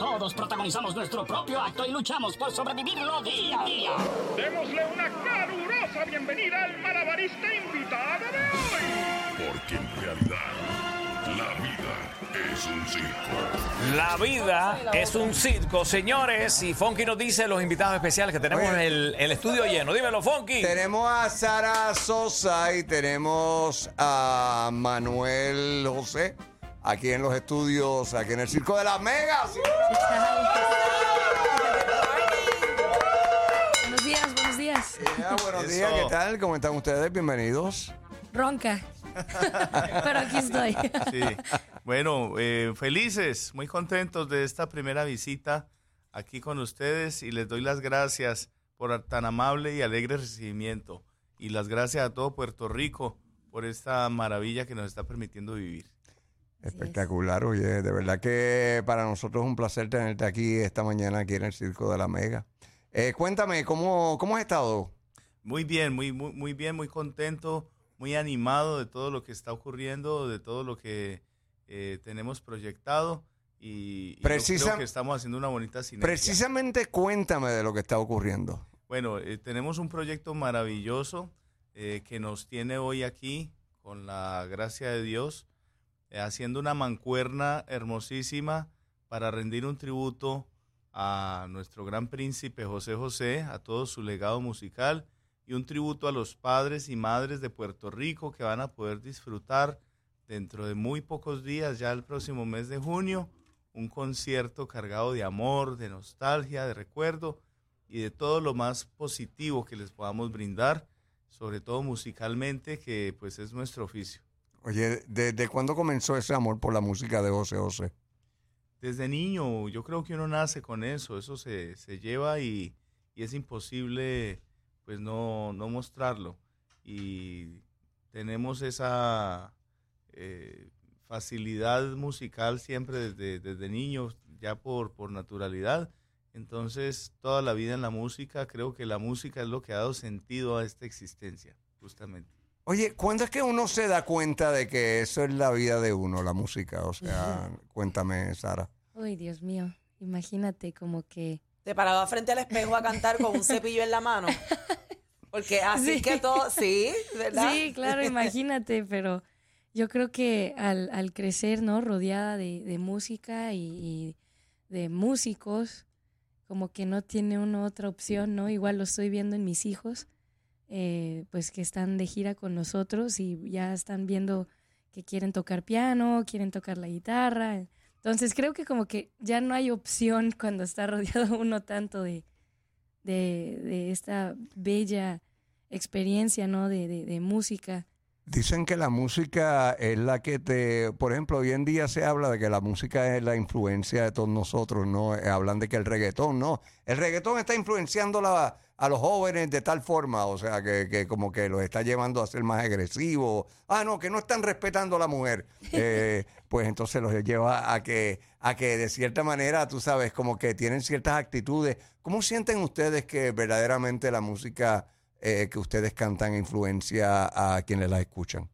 Todos protagonizamos nuestro propio acto y luchamos por sobrevivirlo día a día. Démosle una calurosa bienvenida al malabarista invitado de hoy. Porque en realidad, la vida es un circo. La vida es un circo, señores. Y Funky nos dice los invitados especiales que tenemos en el estudio lleno. Dímelo, Funky. Tenemos a Sara Sosa y tenemos a Manuel José aquí en los estudios, aquí en el Circo de las Megas. Buenos días, buenos días. Buenos días, ¿qué tal? ¿Cómo están ustedes? Bienvenidos. Ronca. Pero aquí estoy. Sí. Bueno, felices, muy contentos de esta primera visita aquí con ustedes y les doy las gracias por tan amable y alegre recibimiento y las gracias a todo Puerto Rico por esta maravilla que nos está permitiendo vivir. Espectacular, oye, de verdad que para nosotros es un placer tenerte aquí esta mañana aquí en el Circo de la Mega. Cuéntame, ¿cómo has estado? Muy bien, muy bien, muy contento, muy animado de todo lo que está ocurriendo, de todo lo que tenemos proyectado y yo creo que estamos haciendo una bonita sinergia. Precisamente cuéntame de lo que está ocurriendo. Bueno, tenemos un proyecto maravilloso que nos tiene hoy aquí con la gracia de Dios, haciendo una mancuerna hermosísima para rendir un tributo a nuestro gran príncipe José José, a todo su legado musical y un tributo a los padres y madres de Puerto Rico que van a poder disfrutar dentro de muy pocos días, ya el próximo mes de junio, un concierto cargado de amor, de nostalgia, de recuerdo y de todo lo más positivo que les podamos brindar, sobre todo musicalmente, que pues es nuestro oficio. Oye, ¿desde cuándo comenzó ese amor por la música de José José? Desde niño, yo creo que uno nace con eso se lleva y es imposible pues no mostrarlo. Y tenemos esa facilidad musical siempre desde niños, ya por naturalidad. Entonces, toda la vida en la música, creo que la música es lo que ha dado sentido a esta existencia, justamente. Oye, ¿cuándo es que uno se da cuenta de que eso es la vida de uno, la música? O sea, cuéntame, Sara. Uy, Dios mío, imagínate como que... Te paraba frente al espejo a cantar con un cepillo en la mano. Porque así Sí. que todo, sí, ¿verdad? Sí, claro, imagínate, pero yo creo que al crecer, ¿no? Rodeada de música y de músicos, como que no tiene uno otra opción, ¿no? Igual lo estoy viendo en mis hijos, pues que están de gira con nosotros y ya están viendo que quieren tocar piano, quieren tocar la guitarra. Entonces creo que como que ya no hay opción cuando está rodeado uno tanto de esta bella experiencia, ¿no? de música. Dicen que la música es la que por ejemplo, hoy en día se habla de que la música es la influencia de todos nosotros, ¿no? Hablan de que el reggaetón, ¿no? El reggaetón está influenciando a los jóvenes de tal forma, o sea, que como que los está llevando a ser más agresivos. No, que no están respetando a la mujer. Pues entonces los lleva a que de cierta manera, tú sabes, como que tienen ciertas actitudes. ¿Cómo sienten ustedes que verdaderamente la música que ustedes cantan influencia a quienes la escuchan?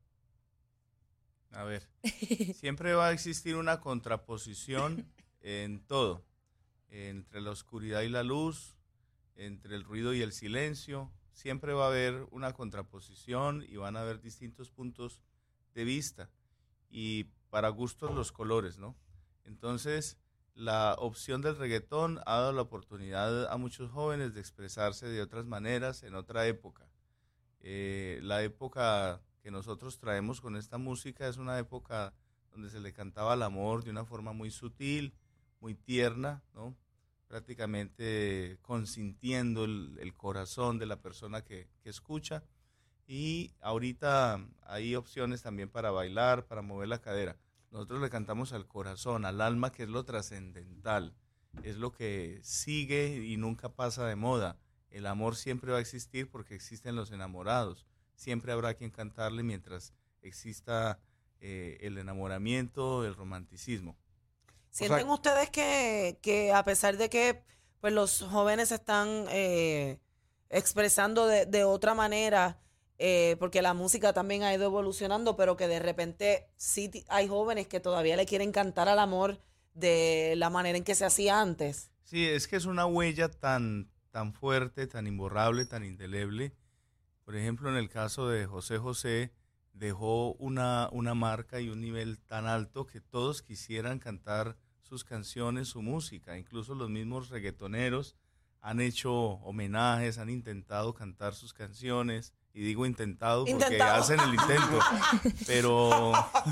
A ver, siempre va a existir una contraposición en todo, entre la oscuridad y la luz, entre el ruido y el silencio. Siempre va a haber una contraposición y van a haber distintos puntos de vista y para gustos los colores, ¿no? Entonces, la opción del reggaetón ha dado la oportunidad a muchos jóvenes de expresarse de otras maneras en otra época. La época que nosotros traemos con esta música es una época donde se le cantaba el amor de una forma muy sutil, muy tierna, ¿no? Prácticamente consintiendo el corazón de la persona que escucha. Y ahorita hay opciones también para bailar, para mover la cadera. Nosotros le cantamos al corazón, al alma, que es lo trascendental, es lo que sigue y nunca pasa de moda. El amor siempre va a existir porque existen los enamorados. Siempre habrá quien cantarle mientras exista el enamoramiento, el romanticismo. ¿Sienten ustedes que a pesar de que pues los jóvenes se están expresando de otra manera, porque la música también ha ido evolucionando, pero que de repente sí hay jóvenes que todavía le quieren cantar al amor de la manera en que se hacía antes. Sí, es que es una huella tan fuerte, tan imborrable, tan indeleble. Por ejemplo, en el caso de José José, dejó una marca y un nivel tan alto que todos quisieran cantar sus canciones, su música. Incluso los mismos reggaetoneros han hecho homenajes, han intentado cantar sus canciones. Y digo intentado porque hacen el intento, pero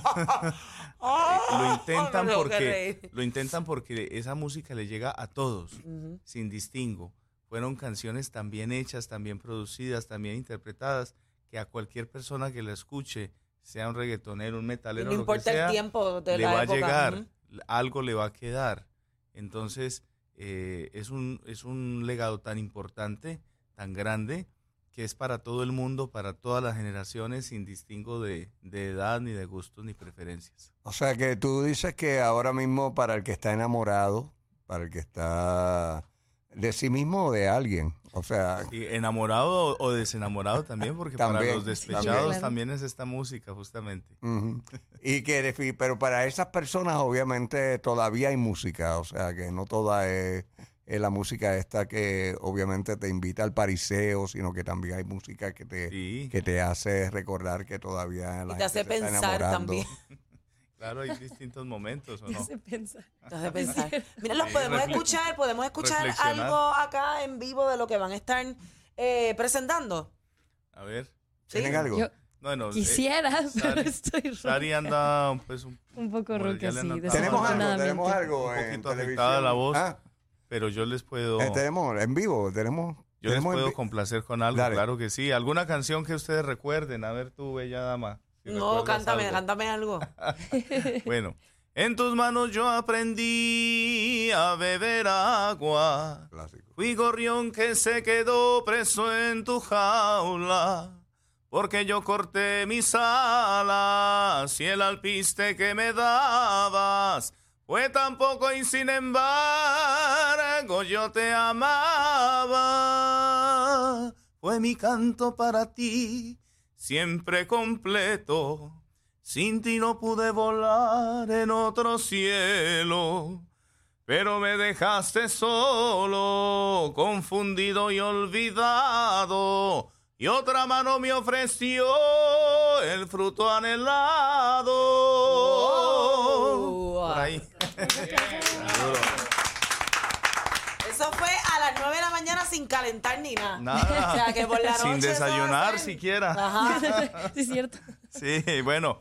lo intentan porque esa música le llega a todos, sin distingo. Fueron canciones tan bien hechas, tan bien producidas, tan bien interpretadas, que a cualquier persona que la escuche, sea un reggaetonero, un metalero, no importa lo que sea, el tiempo de le la va época. a llegar, algo le va a quedar. Entonces, es un legado tan importante, tan grande, que es para todo el mundo, para todas las generaciones, sin distingo de edad, ni de gustos, ni preferencias. O sea que tú dices que ahora mismo para el que está enamorado, para el que está de sí mismo o de alguien, o sea... Y enamorado o desenamorado también, porque para los despechados también es esta música, justamente. Pero para esas personas obviamente todavía hay música, o sea que no toda es la música esta que obviamente te invita al pariseo, sino que también hay música que te hace recordar que todavía la y te hace gente pensar está enamorando. también. Claro, hay distintos momentos, ¿o no? Te hace pensar. Te hace pensar. Mira, los podemos escuchar algo acá en vivo de lo que van a estar presentando. A ver. ¿Tienen algo? Bueno, quisieras, pero estoy Sari anda pues un poco ronca, sí. Tenemos algo un en poquito televisión. afectada la voz, pero yo les puedo... tenemos en vivo, Yo les puedo complacer con algo, Dale. claro que sí. ¿Alguna canción que ustedes recuerden? A ver tú, bella dama. Si No, recuerdas cántame algo. Bueno, en tus manos yo aprendí a beber agua. Clásico. Fui gorrión que se quedó preso en tu jaula, porque yo corté mis alas y el alpiste que me dabas fue tan poco y sin embargo yo te amaba. Fue mi canto para ti, siempre completo. Sin ti no pude volar en otro cielo, pero me dejaste solo, confundido y olvidado, y otra mano me ofreció el fruto anhelado. Por ahí. Eso fue a las 9 de la mañana sin calentar ni nada. Nada. O sea, que por la noche sin desayunar eso siquiera. Ajá. Sí, es cierto. Sí, bueno,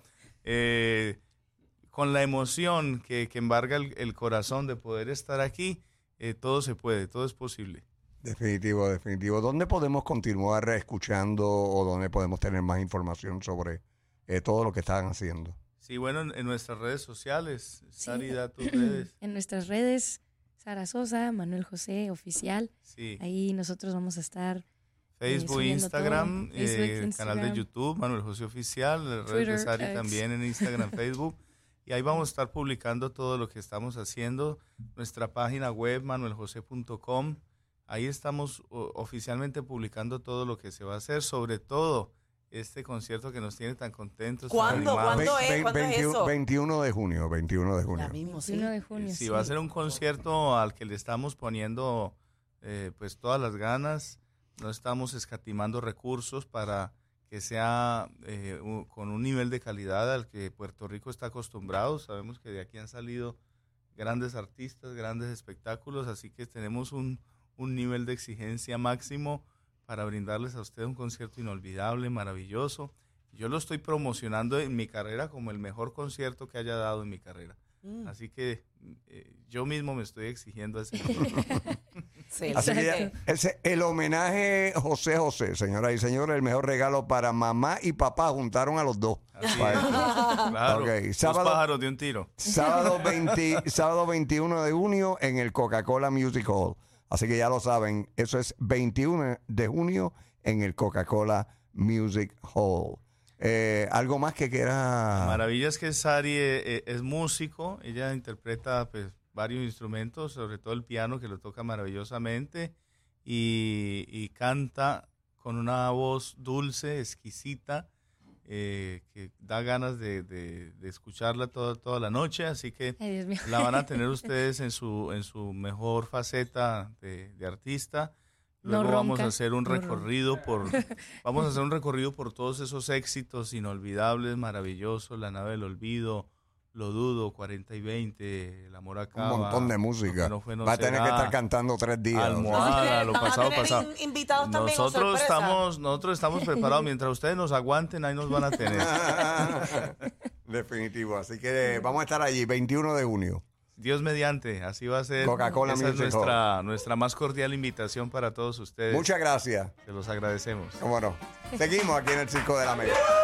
con la emoción que embarga el corazón de poder estar aquí, todo se puede, todo es posible. Definitivo. ¿Dónde podemos continuar escuchando o dónde podemos tener más información sobre todo lo que están haciendo? Sí, bueno, en nuestras redes sociales, Sari, da tus redes. En nuestras redes, Sara Sosa, Manuel José Oficial. Sí. Ahí nosotros vamos a estar Facebook, subiendo Instagram, todo. Facebook, canal de YouTube, Manuel José Oficial, las redes de Twitter, Sari X. también en Instagram, Facebook. Y ahí vamos a estar publicando todo lo que estamos haciendo. Nuestra página web, manueljose.com. Ahí estamos oficialmente publicando todo lo que se va a hacer, sobre todo este concierto que nos tiene tan contentos. ¿Cuándo? tan animados. ¿Cuándo es? ¿Cuándo es eso? 21 de junio. Ya mismo, sí. 1 de junio, Sí, sí. va a ser un concierto al que le estamos poniendo pues todas las ganas. No estamos escatimando recursos para que sea con un nivel de calidad al que Puerto Rico está acostumbrado. Sabemos que de aquí han salido grandes artistas, grandes espectáculos, así que tenemos un nivel de exigencia máximo para brindarles a usted un concierto inolvidable, maravilloso. Yo lo estoy promocionando en mi carrera como el mejor concierto que haya dado en mi carrera. Así que yo mismo me estoy exigiendo ese nivel. Sí, Así que el homenaje José José, señoras y señores, el mejor regalo para mamá y papá, juntaron a los dos. Así Para es. esto. Claro, Ok, dos sábado- pájaros de un tiro. Sábado 21 de junio en el Coca-Cola Music Hall. Así que ya lo saben, eso es 21 de junio en el Coca-Cola Music Hall. ¿Algo más que quiera? La maravilla es que Sari es músico, ella interpreta pues varios instrumentos, sobre todo el piano que lo toca maravillosamente y canta con una voz dulce, exquisita, que da ganas de escucharla toda la noche, así que Ay, Dios mío. la van a tener ustedes en su mejor faceta de artista. No Luego vamos ronca, a hacer un no ronca. recorrido por todos esos éxitos inolvidables, maravillosos, La nave del olvido, Lo dudo, 40 y 20, El amor acaba. Un montón de música. Lo que no fue, no Va a tener que será, estar cantando 3 días. Almohada, lo Van a pasado, tener pasado. invitados también o Nosotros sorpresa. estamos preparados. Mientras ustedes nos aguanten, ahí nos van a tener. Definitivo. Así que vamos a estar allí, 21 de junio. Dios mediante, así va a ser. Coca-Cola Esa es Music Hall. nuestra más cordial invitación para todos ustedes. Muchas gracias. Se los agradecemos. Cómo no. Seguimos aquí en el Circo de la Mega.